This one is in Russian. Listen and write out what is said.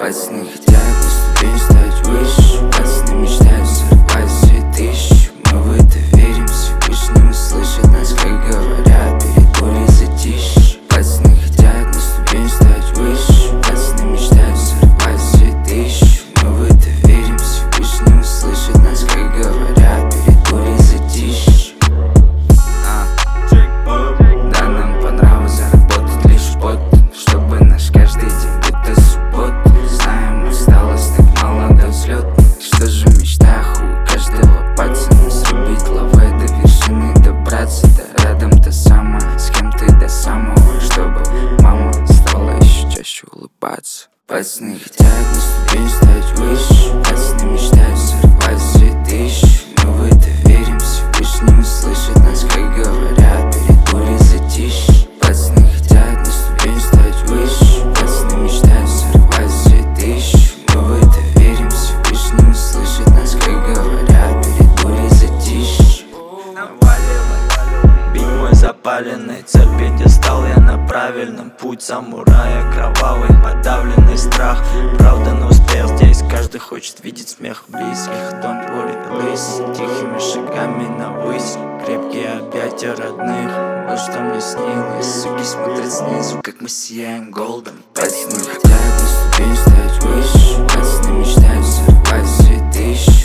Пацаны хотят на ступень стать выше, пацаны мечтают сорвать все тысячи. Мы в это верим, Всевышний услышит нас, как говорят, перед бурей затишье. Пацаны хотят на ступень стать выше, пацаны мечтают сорвать все тысячи. Мы в это верим, Всевышний услышит нас, как говорят, перед бурей затишье. Да, нам по нраву заработать лишь пот, чтобы наш каждый день будто суббота. Знаем, осталось так мало до взлета. Что же в мечтах у каждого пацана? Срубить лавой до вершины добраться. Да рядом-то сама, с кем ты до самого, чтобы мама стала еще чаще улыбаться. Пацаны хотят на ступень стать выше, пацаны мечтают сорвать все тысячи. Мы в это верим, Всевышний услышит нас, как говорят, перед бурей затишье. Пацаны хотят на ступень стать выше, пацаны мечтают сорвать все тысячи. Мы в это верим, Всевышний услышит нас, как говорят, перед бурей затишье. Бит мой запаленный, цель пьедестал, я на правильном путь самурая кровавый, подавленный страх. Правда на успех, здесь каждый хочет видеть смех близких. Don't worry, лыс, тихими шагами навысь, крепкие объятия родных. Вот что мне снилось, суки смотрят снизу, как мы сияем голдом. Пацаны хотят на ступень стать выше, пацаны мечтают сорвать все тысячи.